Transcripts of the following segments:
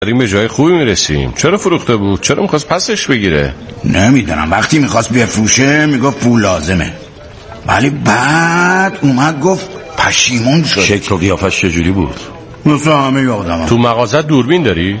داریم به جای خوبی میرسیم. چرا فروخته بود؟ چرا میخواست پسش بگیره؟ نمیدونم. وقتی میخواست بفروشه میگفت پول لازمه، ولی بعد اومد گفت پشیمون شد. شکل و قیافش چجوری بود؟ مثل همه یادمه. تو مغازه دوربین داری؟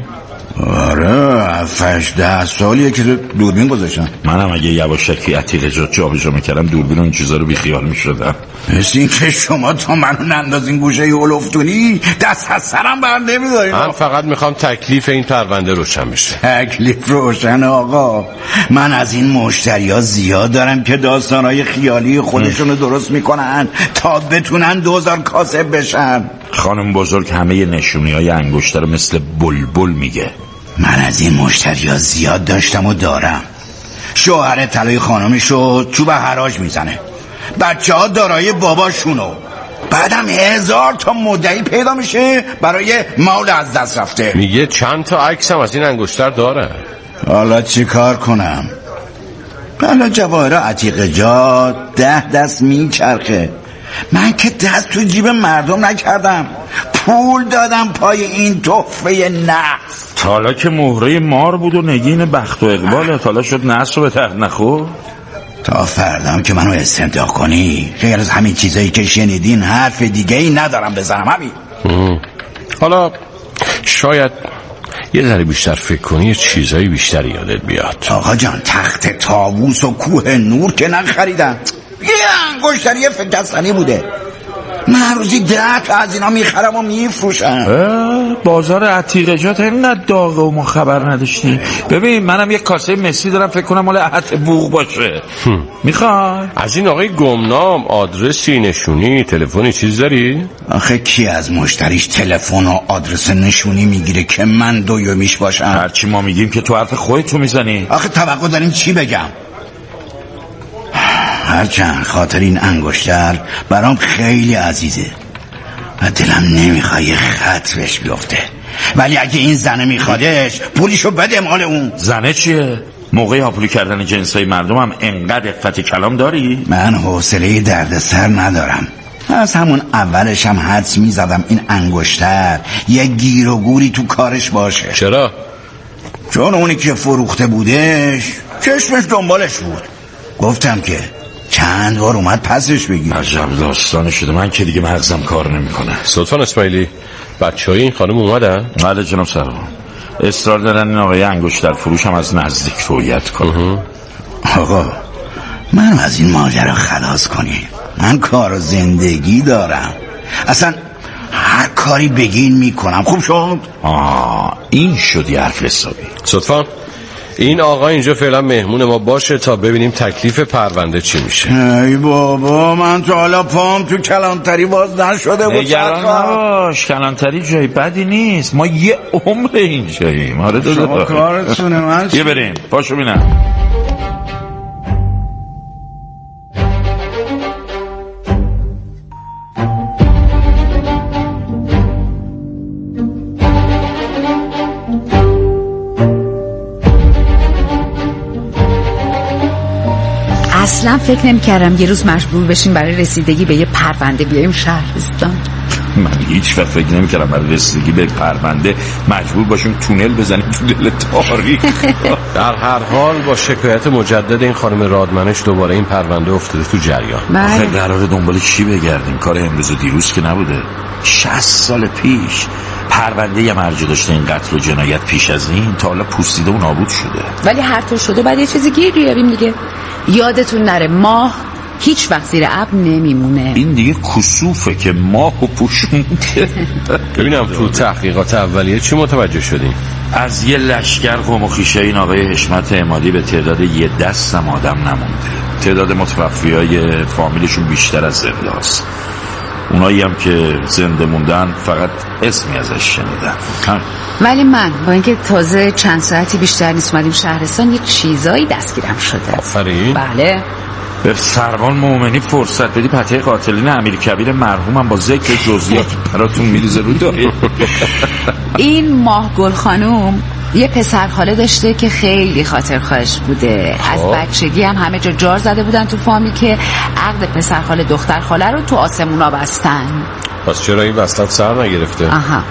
آره 8-10 سالیه که دوربین گذاشتم. منم اگه یواشکی عتیق جابجا میکردم دوربین و این چیزا رو بیخیال میشدم. مثل این که شما تا منو نندازین گوشه اولفتونی دست از سرم بر نمیدارین. من فقط میخوام تکلیف این پرونده روشن بشه. تکلیف روشن آقا. من از این مشتریا زیاد دارم که داستانهای خیالی خودشونو درست میکنن تا بتونن 2000 کاسب بشن. خانم بزرگ همه نشونی‌های انگشتر رو مثل بلبل میگه. من از این مشتریا زیاد داشتم و دارم. شوهر طلای خانمشو چوب حراج میزنه، بچه ها دارای باباشونو، بعدم 1000 تا مدعی پیدا میشه برای مال از دست رفته. میگه چند تا عکس هم از این انگشتر داره. حالا چی کار کنم؟ حالا جواهر عتیق جا 10 دست میچرخه. من که دست تو جیب مردم نکردم، پول دادم پای این تحفه نفس. تالا که مهره مار بود و نگین بخت و اقبال، تالا شد نفس رو به تخت نخور. تا فردام که منو استمتاع کنی غیر از همین چیزایی که شنیدین حرف دیگه ای ندارم بزنم. همین. حالا شاید یه ذره بیشتر فکر کنی یه چیزایی بیشتری یادت بیاد. آقا جان تخت طاووس و کوه نور که نخریدم، یه انگشتری فکستنی بوده. من روزی 10 تا از اینا میخرم و میفروشم. بازار عتیقجات اینقدر داغه و ما خبر نداشتیم. ببین منم یک کاسه مسی دارم، فکر کنم مال عهد بوق باشه. میخوای؟ از این آقای گمنام آدرسی، نشونی، تلفنی چیز داری؟ آخه کی از مشتریش تلفن و آدرس نشونی میگیره که من دومیش باشم؟ هرچی ما میگیم که تو حرف خودت میزنی. آخه توقع دارین چی بگم؟ هرچند خاطر این انگشتر برام خیلی عزیزه و دلم نمیخواد یه خط بهش بیفته، ولی اگه این زنه میخوادش پولیشو بده مال اون. زنه چیه؟ موقع هاپولی کردن جنسای مردم هم انقدر افت کلام داری؟ من حوصله دردسر ندارم. از همون اولش هم حدس میزدم این انگشتر یه گیر و گوری تو کارش باشه. چرا؟ چون اونی که فروخته بودش چشمش دنبالش بود. گفتم که چند بار اومد پسش بگیر. عجب داستانی شده. من که دیگه مغزم کار نمیکنه. سلطان اسماعیلی بچهای این خانم اومدن؟ بله جناب سروان. اصرار دارن این آقای انگشتر فروش هم از نزدیک رویت کنه. آقا من از این ماجرا خلاص کنی. من کار و زندگی دارم، اصلا هر کاری بگین میکنم. خوب شد؟ این شدی حرف حسابی. سلطان این آقا اینجا فعلا مهمون ما باشه تا ببینیم تکلیف پرونده چی میشه. ای بابا من تا حالا پام تو کلانتری باز نشده بود. نگران نباش، کلانتری جای بدی نیست، ما یه عمر اینجاییم. آره دادا شما کارتونه. من یه بریم پاشو بینم. اصلا فکر نمی‌کردم یه روز مجبور بشیم برای رسیدگی به یه پرونده بیایم شهرستان. من هیچ وقت فکر نمی‌کردم برای رسیدگی به پرونده مجبور باشیم تونل بزنیم تو دل تاریک. در هر حال با شکایت مجدد این خانم رادمنش دوباره این پرونده افتاده تو جریان. آخه قراره دنبال چی بگردیم؟ کار امروز و دیروز که نبوده. 60 سال پیش پرونده یه مرجع داشته این قتل و جنایت، پیش از این تا حالا پوسیده و نابود شده. ولی هر طور شده بعد یه چیزی گیر بیاریم دیگه. یادتون نره ماه هیچ وقت زیر ابر نمیمونه. این دیگه کسوفه که ماهو پوشونده. ببینم تو تحقیقات اولیه چی متوجه شدیم؟ از یه لشکر قوم و خویشه این آقای حشمت عمادی به تعداد یه دستم آدم نمونده. تعداد متوفیای فامیلشون بیشتر از زنداست. اونایی هم که زنده موندن فقط اسمی ازش شنیدن. ولی من با اینکه تازه چند ساعتی بیشتر نیست اومدیم شهرستان، یه چیزایی دستگیرم شده. آفرین. بله. به سروان مومنی فرصت بدی پته قاتلین امیرکبیر مرحومم با ذکر جزئیات براتون میریزه رو داره. این ماهگل خانوم یه پسر خاله داشته که خیلی خاطرخواهش بوده. از بچگی هم همه جا جار زده بودن تو فامیل که عقد پسر خاله دختر خاله رو تو آسمونا بستن. پس چرا این وسط سر نگرفته؟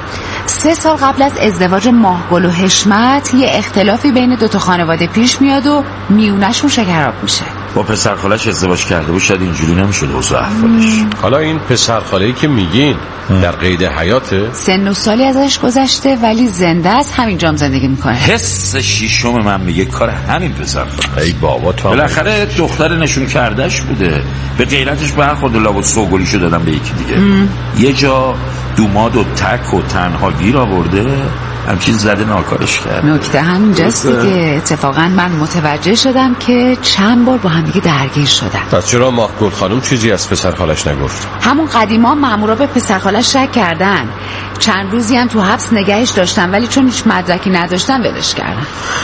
3 سال قبل از ازدواج ماهگل و حشمت یه اختلافی بین 2 خانواده پیش میاد و میونشون شکراب میشه. با پسرخالش ازدواج کرده بود، شاید اینجوری نمیشد اوضاع احوالش. حالا این پسرخاله‌ای که میگین در قید حیاته؟ سن و سالی ازش گذشته ولی زنده است، همینجام زندگی میکنه. حس شیشم من میگه کار همین پسرخاله. ای بابا تا بالاخره دختر نشون کردش بوده، به غیرتش برخورد لابد سوگلیشو دادم به یکی دیگه. یه جا دوماد و تک و تنها گیر آورده، همچین زده ناکارش کرد. نکته همینجاست دیگه. اتفاقا من متوجه شدم که چند بار با هم دیگه درگیر شدن. پس چرا ماهگل خانم چیزی از پسرخالش نگفت؟ همون قدیما مامورا به پسرخالش شک کردن، چند روزی هم تو حبس نگهش داشتن ولی چون هیچ مدرکی نداشتن ولش کردن.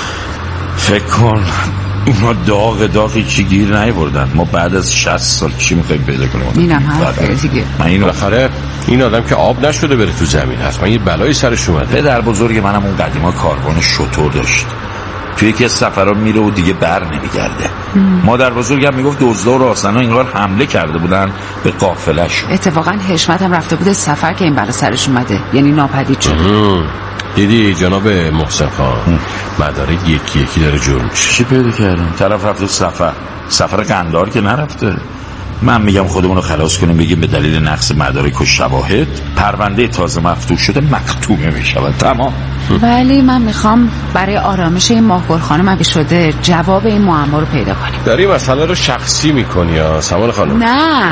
فکر کن اونا داغی چی گیر نیاوردن. ما بعد از 60 سال چی میخوایم پیدا کنیم؟ اینم حرفه دیگه. من این بالاخره این آدم که آب نشده بره تو زمین، حتما یه بلایی سرش اومده. پدر بزرگ منم اون قدیما کاروان شتر داشت، توی یکی از سفرها میره و دیگه بر نمیگرده. مادر بزرگم میگفت دزدا و راهزنا انگار حمله کرده بودن به قافله‌ش. اتفاقا حشمت هم رفته بوده سفر که این بلا سرش اومده، یعنی ناپدید شد. دیدی جناب محسن خان، مدارک یکی داره جور میشه. چی پیدا کردن؟ طرف رفته سفر قندار که نرفته. من میگم خودمون رو خلاص کنیم، بگیم به دلیل نقص مدارک و شواهد پرونده تازه مفتوح شده مختومه میشود. تمام. ولی من میخوام برای آرامش این ماهگل خانم اگه شده جواب این معما رو پیدا کنیم. داری مسئله رو شخصی میکنی یا سمان خانم؟ نه،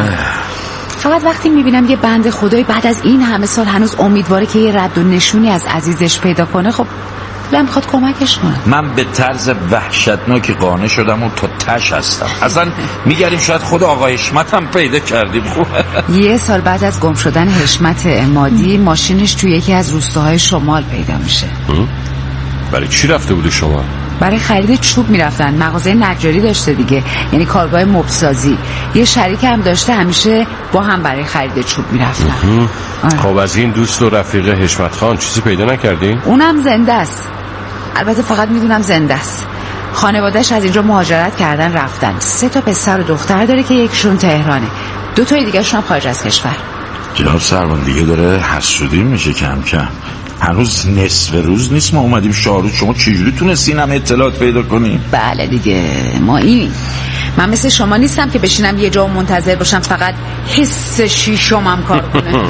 فقط وقتی میبینم یه بنده خدای بعد از این همه سال هنوز امیدواره که یه رد و نشونی از عزیزش پیدا کنه، خب دلم میخواد کمکش کنم. من به طرز وحشتناکی قانع شدم و تا تش هستم. اصلا میگردیم شاید خود آقای حشمت هم پیدا کردیم. یه سال بعد از گم شدن حشمت عمادی ماشینش توی یکی از روستاهای شمال پیدا میشه. برای چی رفته بوده شما؟ برای خرید چوب میرفتن، مغازه نجاری داشته دیگه، یعنی کارگاه مبسازی. یه شریک هم داشته، همیشه با هم برای خرید چوب میرفتن. خب از این دوست و رفیق حشمت خان چیزی پیدا نکردین؟ اونم زنده است، البته فقط میدونم زنده است. خانواده‌اش از اینجا مهاجرت کردن رفتن. 3 پسر و دختر داره که یکیشون تهرانه، 2 دیگه شون هم خارج از کشور. جناب سروان دیگه داره حسودی میشه کم کم. هنوز نصف روز نیست ما اومدیم شاهرود، شما چجوری تونستین هم اطلاعات پیدا کنین؟ بله دیگه، ما من مثل شما نیستم که بشینم یه جا و منتظر باشم فقط حس شیشمم کار کنه.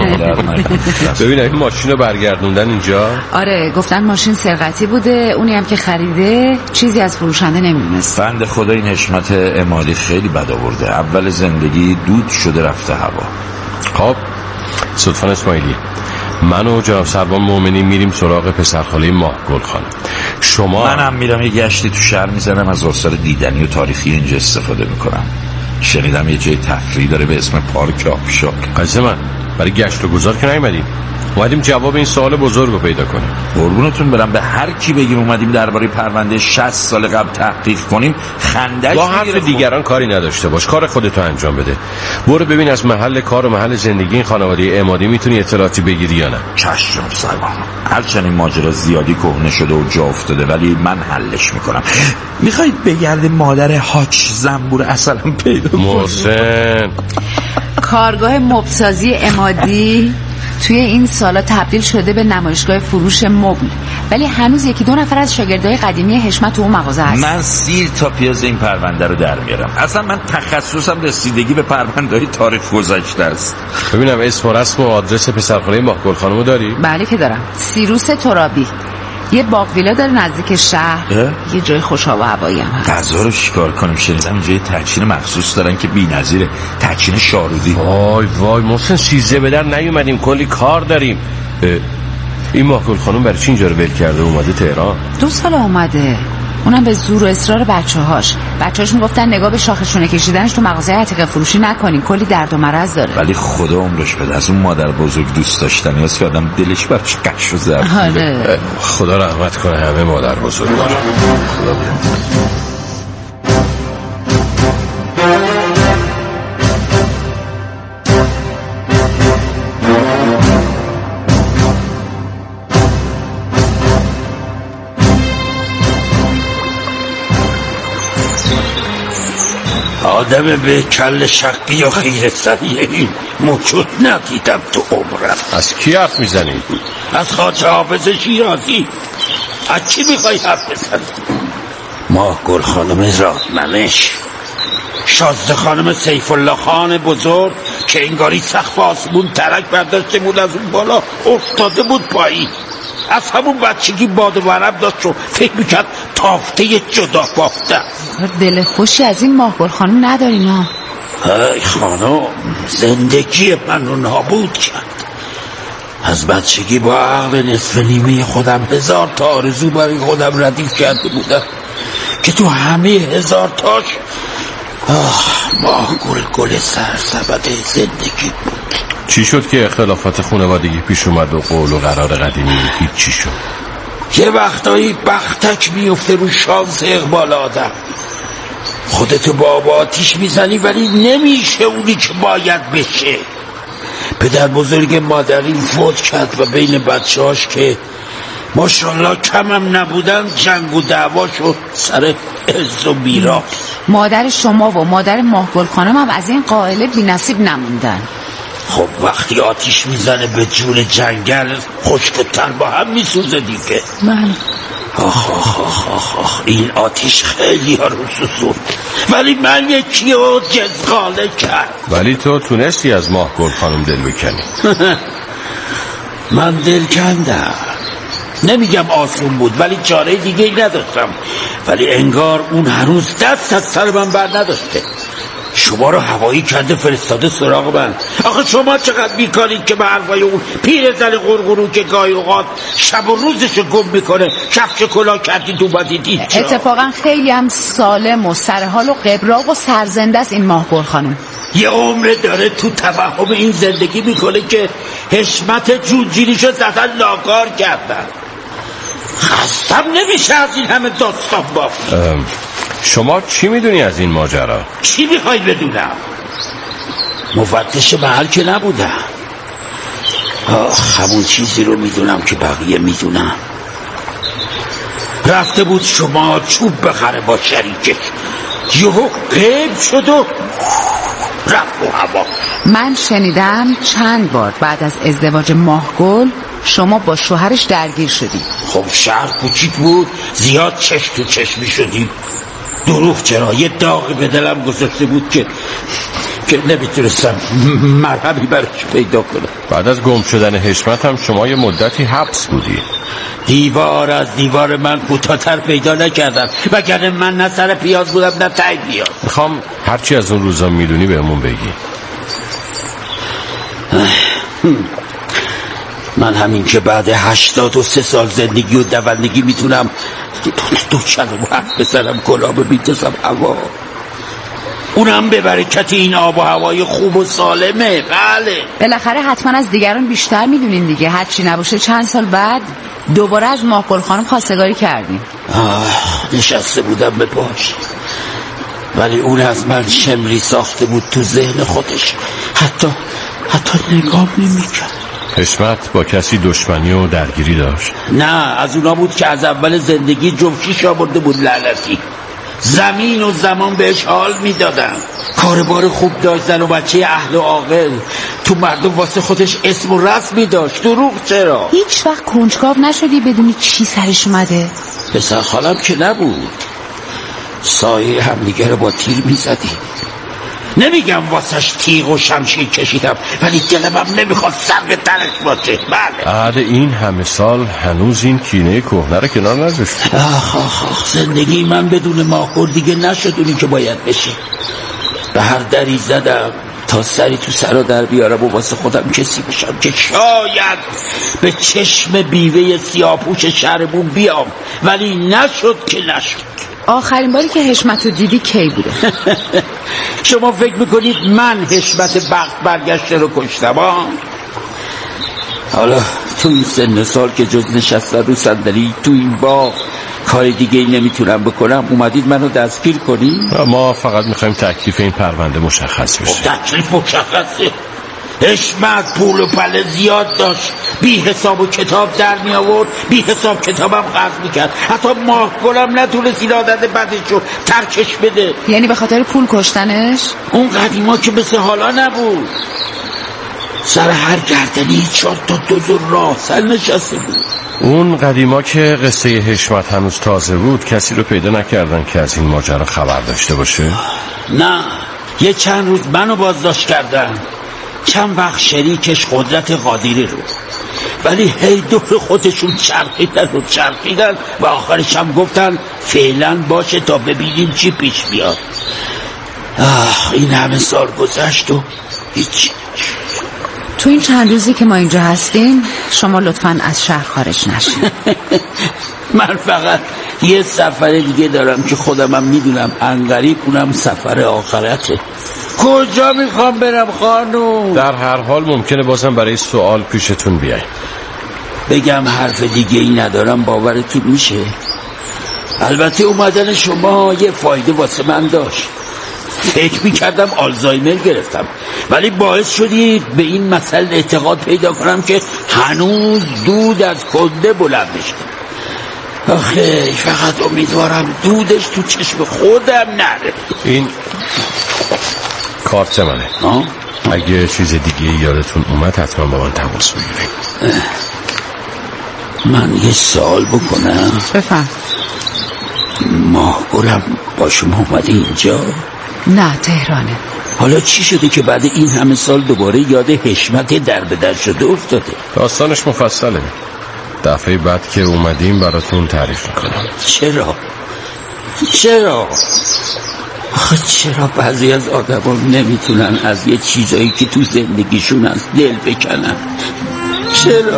ببین این ماشین رو برگردوندن اینجا؟ آره، گفتن ماشین سرقتی بوده، اونی هم که خریده چیزی از فروشنده نمیدونست. بنده خدا این حشمت عمادی خیلی بد آورده، اول زندگی دود شده رفته هوا. خب صدفان اسماعیلی، من و جناب سروان مومنی میریم سراغ پسرخاله ماهگل خانم. منم میرم یه گشتی تو شهر میزنم، از آثار دیدنی و تاریخی اینجا استفاده میکنم. شنیدم یه جای تفریحی داره به اسم پارک آبشار. عزیز من، برای گشت و گذار که نیومدیم، اومدیم جواب این سوال بزرگ رو پیدا کنیم. قربونتون برم، به هر کی بگیم اومدیم درباره پرونده 60 سال قبل تحقیق کنیم خندش با حرف دیگران کاری نداشته باش، کار خودتو انجام بده. برو ببین از محل کار و محل زندگی این خانواده عمادی میتونی اطلاعاتی بگیری یا نه. چشم سروان، هرچند این ماجرا زیادی کهنه شده و جا افتاده ولی من حلش میکنم. میخواید بگرده مادر حاج زنبور اصلا پیدا کنیم؟ محسن، کارگاه مبسازی عمادی توی این سالا تبدیل شده به نمایشگاه فروش مبل، ولی هنوز 1-2 نفر از شاگردای قدیمی حشمت تو اون مغازه هست. من 30 تا پیاز این پرونده رو در میارم. اصلا من تخصصم رسیدگی به پرونده‌های تاریخ گذشته است. ببینم اسم و رسم و آدرس پسرخاله ماهگل خانمو داری؟ بله که دارم. سیروس ترابی، یه باغ ویلا داره نزدیک شهر، یه جای خوش هوا و هوایی هم هست. غذا رو چیکار کنیم؟ شنیدم جای تدشین مخصوص دارن که بی‌نظیره، تدشین شارودی. وای محسن، 13 به در نیومدیم، کلی کار داریم. این ماهگل خانم برای چی اینجا رو ول کرده اومده تهران؟ 2 سال اومده، اونم به زور و اصرار بچه‌هاش میگفتن نگاه به شاخشونه کشیدنش تو مغازه عتیقه فروشی نکنین، کلی درد و مرض داره. ولی خدا عمرش بده، از اون مادر بزرگ دوست داشتنی هست که آدم دلش براش قش و ضرب می‌کنه. خدا رحمت کنه همه مادر بزرگا. خدا آدم به کل شقی و خیره سری این موجود ندیدم تو عمرم. از کی حرف میزنی؟ از خواجه حافظ شیرازی. از چی میخوای حرف بزنی؟ ماه گل خانم رادمنش، شازده خانم سیف الله خان بزرگ که انگاری سقف آسمون ترک برداشته بود از اون بالا افتاده بود پایین. از همون بچگی باد و ورم داشت و فکر میکرد تافته جدا بافته. دل خوشی از این ماه گل خانم ندارین ها؟ ای خانم، زندگی من رو نابود کرد. از بچگی با عقل نصف نیمه خودم هزار تا آرزو برای خودم ردیف کرده بودم که تو همه هزار تاش ماه گل سرسبد زندگی بود. چی شد که اختلافات خانوادگی پیش اومد و قول و قرار قدیمی هیچ چی شد؟ یه وقتایی بختک میفته رو شانس اقبال آدم. خودتو با آتیش میزنی ولی نمیشه اونی که باید بشه. پدر بزرگ مادری فوت کرد و بین بچه‌هاش که ماشاءالله کمم نبودن جنگ و دعوا شد سر عز و میراث. مادر شما و مادر ماه گل خانم هم از این قائله بی نصیب نموندن. خب وقتی آتیش میزنه به جون جنگل خشک و تر با هم میسوزه دیگه. من آخ این آتیش خیلی ها رو سوزوند ولی من یکی رو جزغاله کرد. ولی تو تونستی از ماه گل خانم دل بکنی. من دل کندم. نمیگم آسون بود ولی چاره دیگه نداشتم. ولی انگار اون هنوز دست از سر من بر نداشته. شما رو هوایی کرده فرستاده سراغ من. آخه شما چقدر بیکارید که به حرفای اون پیرزن غرغرو که گاهی اوقات شب و روزشو گم میکنه کفش کلاه کردید اومدید اینجا. اتفاقا خیلی هم سالم و سرحال و قبراق و سرزنده است این ماه گل خانم. یه عمر داره تو توهم این زندگی میکنه که حشمت جونجیریشو زدن ناکار کردن. خستم نمیشه از این همه داستان بافت. شما چی میدونی از این ماجرا؟ چی میخوای بدونم؟ مفتش محل که نبودم. همون چیزی رو میدونم که بقیه میدونم. رفته بود شما چوب بخره با شریکش، یهو غیب شد و رفت و هوا. من شنیدم چند بار بعد از ازدواج ماهگل شما با شوهرش درگیر شدی. خب شهر کوچیک بود زیاد چشم تو چشمی شدیم. دروغ چرا؟ یه داغی به دلم گذاشته بود که نمیتونستم مرهمی برش پیدا کنم. بعد از گم شدن حشمت هم شما یه مدتی حبس بودی. دیوار از دیوار من کوتاه‌تر پیدا نکردم وگرنه من نه سر پیاز بودم نه ته پیاز. میخوام هرچی از اون روزا میدونی بهمون بگی. من همین که بعد 83 سال زندگی و دوندگی میتونم دو کلمه حرف بزنم کلامو میتونم هوا. اونم به برکت این آب و هوای خوب و سالمه. بله بالاخره حتما از دیگران بیشتر میدونین دیگه. هرچی نباشه چند سال بعد دوباره از ماه گل خانم خواستگاری کردیم. نشسته بودم به پاش ولی اون از من شمری ساخته بود تو ذهن خودش. حتی نگاه نمی‌کرد. حشمت با کسی دشمنی و درگیری داشت؟ نه، از اونا بود که از اول زندگی جفشیش آورده بود لعنتی. زمین و زمان بهش حال میدادن. کاربار خوب داشت، زن و بچه اهل و عاقل. تو مردم واسه خودش اسم و رسمی داشت. دروغ چرا؟ هیچ وقت کنجکاو نشدی بدونی چی سرش اومده؟ پسر خالم که نبود. سایه همدیگه رو با تیر میزدیم. نمیگم واسش تیغ و شمشیر کشیدم ولی دلم هم نمیخواد سر به ترش باشه. بله بعد این همه سال هنوز این کینه کهنه رو کنار نذاشتی. زندگی من بدون ماهگل دیگه نشد اونی که باید بشه. به هر دری زدم تا سری تو سرا در بیارم و واسه خودم کسی بشم که شاید به چشم بیوه سیاپوش شهرمون بیام، ولی نشد که نشد. آخرین باری که حشمت رو دیدی کی بوده؟ شما فکر میکنید من حشمت بخت برگشته رو کشتم؟ حالا تو این سن سال که جز نشستن رو صندلی تو این باغ کار دیگه ای نمیتونم بکنم اومدید منو دستگیر کنی؟ ما فقط میخوایم تکلیف این پرونده مشخص بشه. تکلیف مشخصه. حشمت پول و پله زیاد داشت بی حساب و کتاب در می آورد، بی حساب کتابم قرض میکرد. حتی ماهگلم نتونست این عادت بدشو ترکش بده. یعنی به خاطر پول کشتنش؟ اون قدیما که مثل حالا نبود، سر هر گردنی 4 تا دوز راه سر نشسته بود. اون قدیما که قصه حشمت هنوز تازه بود کسی رو پیدا نکردن که از این ماجرا خبر داشته باشه؟ نه، یه چند روز منو بازداشت کردن، چند وقت شریکش قدرت قادری رو، ولی هی دور خودشون چرخیدن و آخرش هم گفتن فعلا باشه تا ببینیم چی پیش بیاد. این همه سال گذشت و هیچ. تو این چند روزی که ما اینجا هستیم شما لطفاً از شهر خارج نشین. من فقط یه سفر دیگه دارم که خودمم میدونم انقریب اونم سفر آخرته. کجا میخوام برم خانوم؟ در هر حال ممکنه بازم برای سوال پیشتون بیای. بگم حرف دیگه ای ندارم باورتون میشه؟ البته اومدن شما یه فایده واسه من داشت. فکر میکردم آلزایمر گرفتم، ولی باعث شدید به این مسئله اعتقاد پیدا کنم که هنوز دود از کنده بلند میشه. آخه فقط امیدوارم دودش تو چشم خودم نره. این کارت منه. اگه چیز دیگه یادتون اومد حتما با من تماس بگیرید. من یه سوال بکنم؟ بفهم. ماهگلم با شما اومده اینجا؟ نه، تهرانه. حالا چی شده که بعد این همه سال دوباره یاد حشمت در به در شده افتاده؟ داستانش مفصله. دفعه بعد که اومدیم براتون تعریف میکنم. چرا بعضی از آدم نمیتونن از یه چیزایی که تو زندگیشون از دل بکنن؟ چرا؟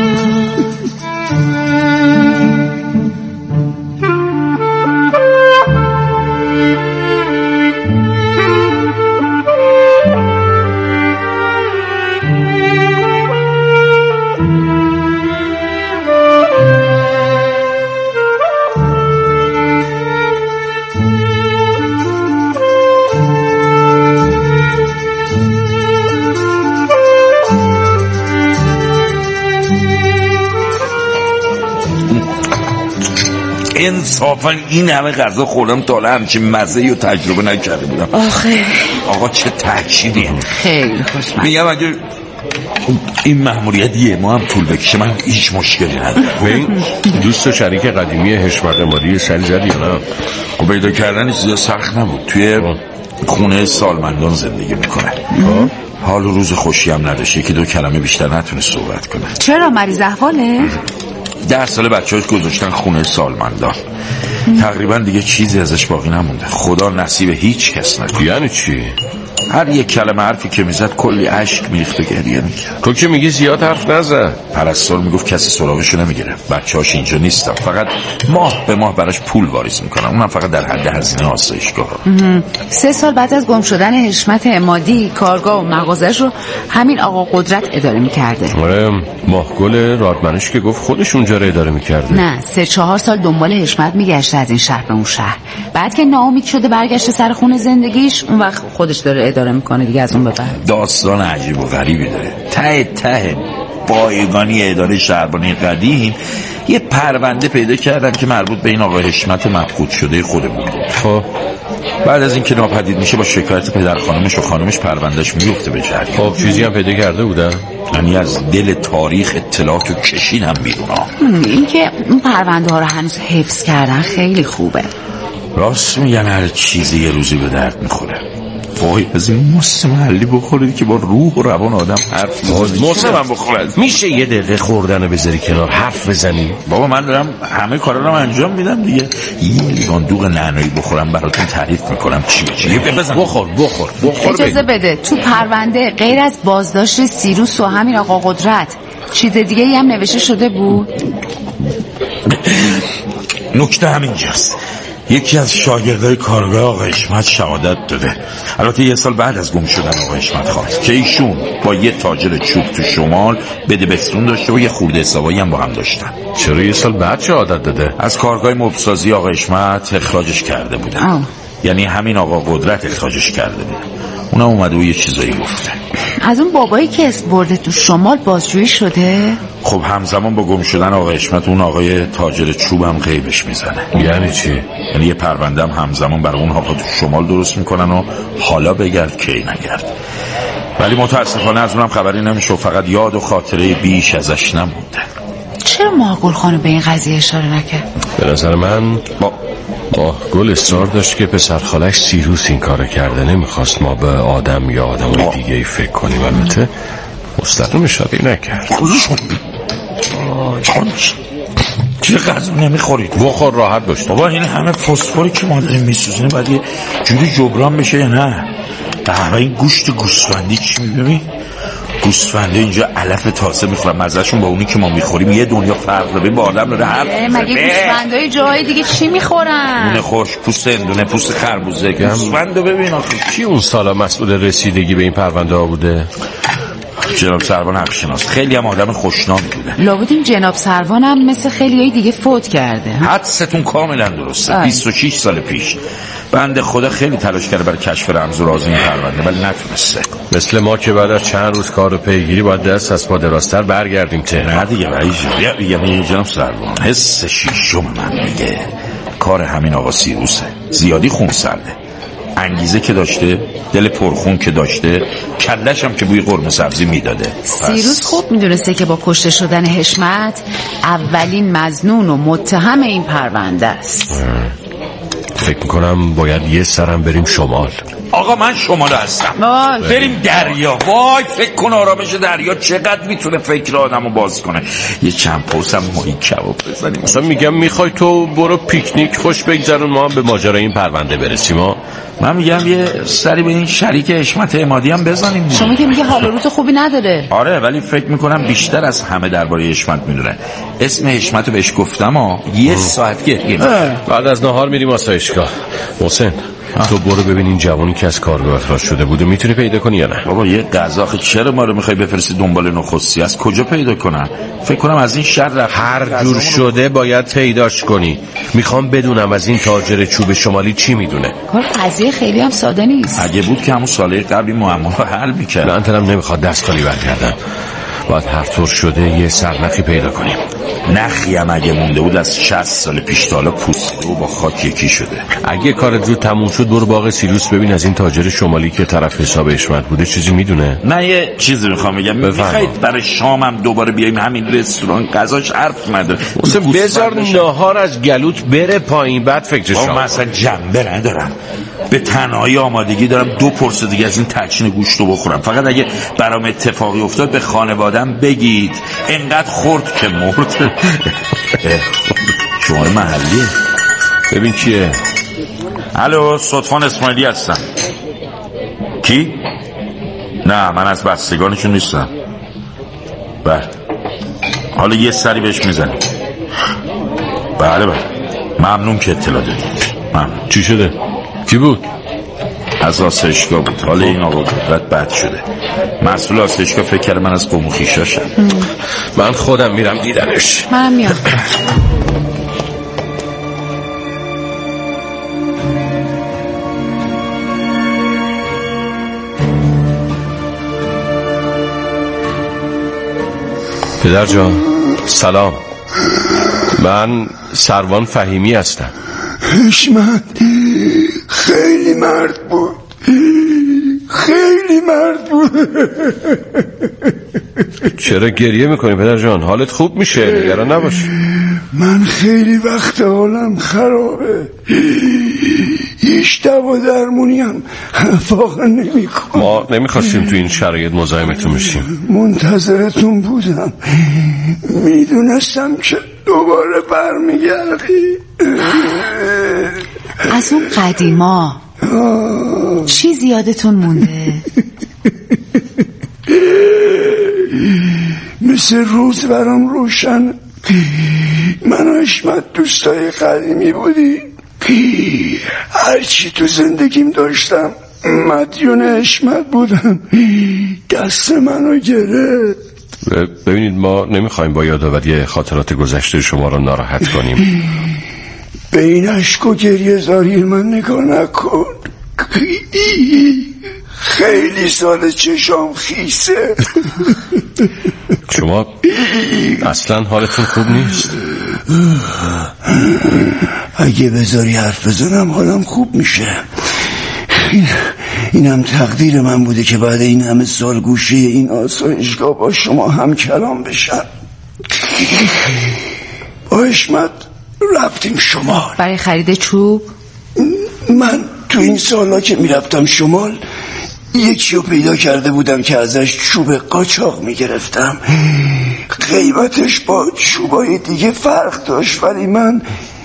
انصافا این همه غذا خوردم تا الان همچین مزه‌ای رو تجربه نکرده بودم. آخه آقا چه تأکیدیه. خیلی خوشمزه. میگم اگه این مأموریت یه ما هم طول بکشه من هیچ مشکلی ندارم. ببین دوست و شریک قدیمی حشمت امادی سری زدی یا نه؟ خب پیدا کردن چیزا سخت نبود. توی خونه سالمندان زندگی میکنه. حال و روز خوشی هم نداشت، 1-2 کلمه بیشتر نتونه صحبت کنه. چرا مریض احواله؟ 10 سال بچه‌هاش گذاشتن خونه سالمندان. تقریبا دیگه چیزی ازش باقی نمونده. خدا نصیب هیچ کس نکنه. یعنی چی؟ هر یک کلمه حرفی که میزد کلی اشک میریخت و گریه میکرد. تو که میگی زیاد حرف نزد. پرستار میگفت کسی سراغشو نمیگیره، بچه‌هاش اینجا نیستن، فقط ماه به ماه براش پول واریز میکنن، اونم فقط در حد هزینه آسایشگاه. 3 سال بعد از گم شدن حشمت امادی کارگاه و مغازش رو همین آقا قدرت اداره میکرده. آره، ماهگل رادمنش که گفت خودش اونجا رو اداره میکرده. نه، 3-4 سال دنبال حشمت میگشته از این شهر به اون شهر. بعد که ناامید شده برگشته سر خونه زندگیش، اون وقت خودش داره اداره میکنه دیگه. از اون به بعد داستان عجیب و غریبی داره. ته بایگانی اداره شهربانی قدیم یه پرونده پیدا کردن که مربوط به این آقا حشمت مفقود شده خودمون بود. خب بعد از اینکه ناپدید میشه با شکایت پدر خانمش و خانمش پروندهش میفته به جریان. خب چیزی هم پیدا کرده بودن؟ یعنی از دل تاریخ اطلاعات و کشین هم بیرون. این که اون پرونده ها رو هنوز حفظ کردن خیلی خوبه. راست میگن هر چیزی یه روزی به درد میخوره. وای از این مست محلی بخورید که با روح و روان آدم حرف بزنه. من بخورد میشه یه دقیقه خوردن بذاری کنار حرف بزنی؟ بابا من دارم همه کارا رو انجام میدم دیگه. یه لیوان دوغ نعنایی بخورم براتون تعریف میکنم چی بزن. بخور اجازه بده. تو پرونده غیر از بازداشت سیروس و همین آقا قدرت چیز دیگه هم نوشته شده بود؟ نکته همینجاست. یکی از شاگردای کارگاه آقا حشمت شهادت داده. البته 1 سال بعد از گم شدن آقا حشمت خواست که ایشون با یه تاجر چوب تو شمال بدبستون داشته و یه خورده حسابایی هم با هم داشتن. چرا 1 سال بعد شهادت داده؟ از کارگاه مبسازی آقا حشمت اخراجش کرده بودن. یعنی همین آقا قدرت اخراجش کرده بود. اونم اومده و یه چیزایی گفته. از اون بابایی که اسم برده تو شمال بازجویی شده؟ خب همزمان با گم شدن آقای حشمت اون آقای تاجر چوب هم غیبش میزنه. یعنی چی؟ یعنی یه پرونده هم همزمان برای اون آقا تو شمال درست میکنن و حالا بگرد کی نگرد. ولی متاسفانه از اونم خبری نمیشه و فقط یاد و خاطره بیش ازش نمونده. چرا ماهگل خانم به این قضیه اشاره نکرد؟ به نظر من ماهگل اصرار داشت که پسر خالش سیروس این کار کرده، نمیخواست ما به آدم یا آدم دیگه ای فکر کنیم. البته مستقیم اشاره نکرد. چه غذا نمیخورید؟ بخور راحت باش. بابا این همه فسفری که ما داریم میسوزونیم باید یه جوری جبران بشه یا نه؟ به این گوشت گوسفندی چی میبینی؟ گوسفنده اینجا علف تازه میخورن، مزهشون با اونی که ما میخوریم یه دنیا فرق داره. با آدم داره حرف مگه گوسفندای جای دیگه چی میخورن؟ دونه خوش، پوست هندونه، پوست خربوزه. گوسفندو ببین آخه. کی اون سالا مسئول رسیدگی به این پرونده ها بوده؟ جناب سروان حقشناس. خیلی هم آدم خوشنامی بوده. لابد این جناب سروان هم مثل خیلیای دیگه فوت کرده. حدستون کاملا درسته. 26 سال پیش بنده خدا خیلی تلاش کرده برای کشف رمز و راز این پرونده ولی نتونسته. مثل ما که بعد از چند روز کار و پیگیری باید دست از پا دراستر برگردیم تهران. نه دیگه یعنی جناب سروان حس شیشم من میگه کار همین آقا سیروسه. زیادی خون سرده. انگیزه که داشته، دل پرخون که داشته، کلش هم که بوی قرمه سبزی میداده. سیروس خوب میدونسته که با کشته شدن حشمت اولین مظنون و متهم این پرونده است. فکر میکنم باید یه سرم بریم شمال. آقا من شمال هستم. بریم دریا. وای فکر کن آرامش دریا چقدر میتونه فکر آدمو باز کنه. یه چند پوسم ماهی کباب بزنیم. اصلا میگم میخوای تو برو پیکنیک خوش بگذرون، ما هم به ماجرای این پرونده برسیم. من میگم یه سری به این شریک حشمت عمادی هم بزنیم. شما که میگه حال روز خوبی نداره. آره ولی فکر میکنم بیشتر از همه درباره حشمت میدونه. اسم حشمتو بهش گفتم یه ساعت گریه. بعد از نهار میریم آسایشگاه. حسین تو برو ببین این جوانی که از کارگاه اخراج شده بوده میتونی پیدا کنی یا نه؟ بابا یه قزاق چرا ما رو میخوای بفرستی دنبال نخستی؟ از کجا پیدا کنم؟ فکر کنم از این شهر رفت. هر جور شده باید پیداش کنی. میخوام بدونم از این تاجر چوب شمالی چی میدونه. کار قضیه خیلی هم ساده نیست. اگه بود که همون ساله قبلی معما رو حل میکرد. من دلم نمیخواد دست خالی برگردم. باید هر طور شده یه سرنخی پیدا کنیم. نخی هم اگه مونده بود از 60 سال پیش تا حالا پوسته و با خاک یکی شده. اگه کارت زود تموم شد برو باغ سیروس ببین از این تاجر شمالی که طرف حساب حشمت بوده چیزی میدونه. نه یه چیزی میخوام بگم. میخواید برای شامم دوباره بیایم همین رستوران غذاش حرف نداره. بذار ناهار از گلوت بره پایین بعد فکر شام. من اصلا جنبه ندارم. به تنهایی آمادگی دارم 2 پرسه دیگه از این ترچین گوشت رو بخورم. فقط اگه برام اتفاقی افتاد به خانوادم بگید. انقدر خورد که مرد. شما محلیه؟ ببین کیه؟ الو صدفان اسماعیلی هستم. کی؟ نه من از بستگانشون نیستم. بله حالا یه سری بهش میزنیم. بله ممنون که اطلاع دادید. ممنون. چی شده؟ کی بود؟ از آسایشگاه بود. حالا این آقا قدرت بد شده. مسئول آسایشگاه فکر کرد من از قوم و خویشاشم. من خودم میرم دیدنش. منم میام. پدر جان سلام. من سروان فهیمی هستم. حشمت خیلی مرد بود. خیلی مرد بود. چرا گریه میکنی پدر جان؟ حالت خوب میشه نگران نباش. من خیلی وقت حالم خرابه. هیچ دوا درمونی هم واقعا نمیکنم. ما نمیخواستیم تو این شرایط مزاحمتون بشیم. منتظرتون بودم. میدونستم که دوباره برمیگردی. از اون قدیما چی یادتون مونده؟ مثل روز برام روشن. من و حشمت دوستای قدیمی بودی. هرچی تو زندگیم داشتم مدیون حشمت بودم. دست منو گرفت. ببینید ما نمیخوایم با یادآوری خاطرات گذشته شما رو ناراحت کنیم. به این عشق و گریه زاری من نگاه نکن. خیلی سال چشام خیسه. شما اصلا حالتون خوب نیست؟ اگه بذاری حرف بزنم حالم خوب میشه. اینم تقدیر من بوده که بعد این همه سال گوشه این آسایشگاه با شما هم کلام بشم. با حشمت رفتیم شمال برای خرید چوب. من تو این سالا که میرفتم شمال یکی رو پیدا کرده بودم که ازش چوب قاچاق میگرفتم. قیمتش با چوبای دیگه فرق داشت، ولی من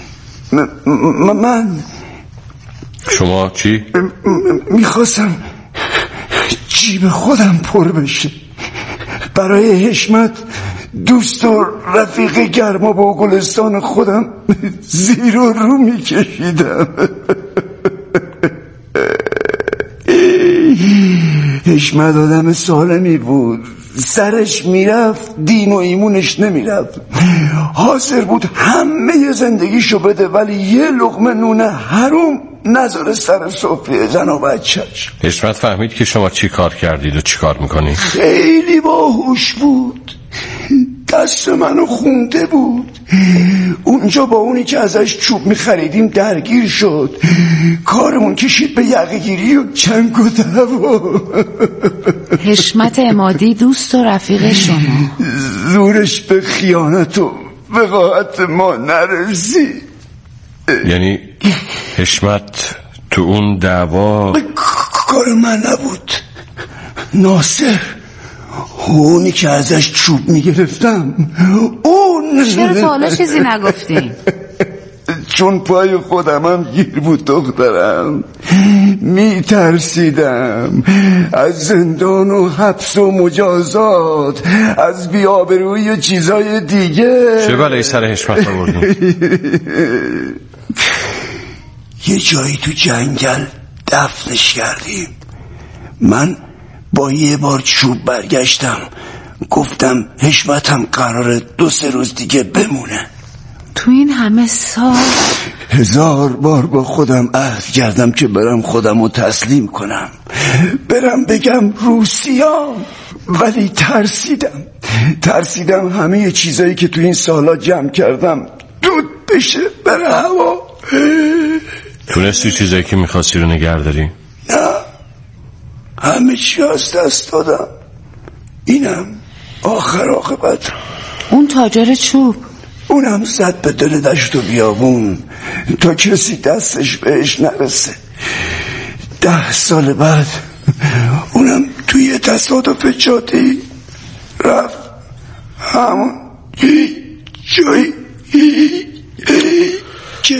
شما چی؟ میخواستم جیب خودم پر بشه. برای حشمت دوست و رفیق گرما با گلستان خودم زیر و رو میکشیدم. حشمت آدم سالمی بود، سرش میرفت دین و ایمونش نمیرفت. حاضر بود همه زندگیشو بده ولی یه لقمه نون حروم نذاره سر سفره زن و بچه‌ش. حشمت فهمید که شما چی کار کردید و چی کار میکنید؟ خیلی باهوش بود، دست منو خونده بود. اونجا با اونی که ازش چوب میخریدیم درگیر شد، کارمون کشید به یقه‌گیری و چنگ و دعوا. حشمت عمادی دوست و رفیق شما، زورش به خیانت و وقاحت ما نرسید. یعنی حشمت تو اون دعوا کار من نبود، ناصر اونی که ازش چوب میگرفتم اون. چرا تا حالا چیزی نگفتین؟ چون پای خودمم گیر بود دخترم، میترسیدم از زندان و حبس و مجازات، از بی‌آبرویی و چیزای دیگه. چه بلایی سر حشمت آوردین؟ یه جایی تو جنگل دفنش کردیم. من با یه بار چوب برگشتم، گفتم حشمتم قراره 2-3 روز دیگه بمونه. تو این همه سال 1000 بار با خودم عهد کردم که برم خودمو تسلیم کنم، برم بگم روسیام، ولی ترسیدم همه چیزایی که تو این سالا جمع کردم دود بشه بره هوا. تونستی چیزایی که میخواستی رو نگه داری؟ نه، همه چی از دست دادم. اینم آخر عاقبت. اون تاجر چوب اونم زد به دل دشت و بیابون تا کسی دستش بهش نرسه. 10 سال بعد اونم توی تصادف جاده‌ای رفت همون جایی که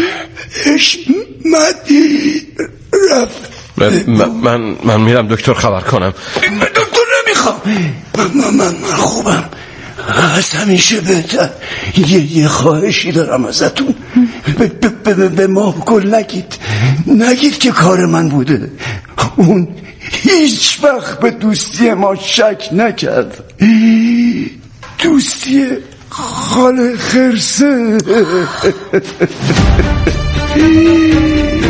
حشمتی رفت. من میرم دکتر خبر کنم. دکتر نمیخوام، من خوبم، از همیشه بهتر. یه خواهشی دارم ازتون، به ما گل نگید که کار من بوده. اون هیچ وقت به دوستی ما شک نکرد، دوستی خاله خرسه.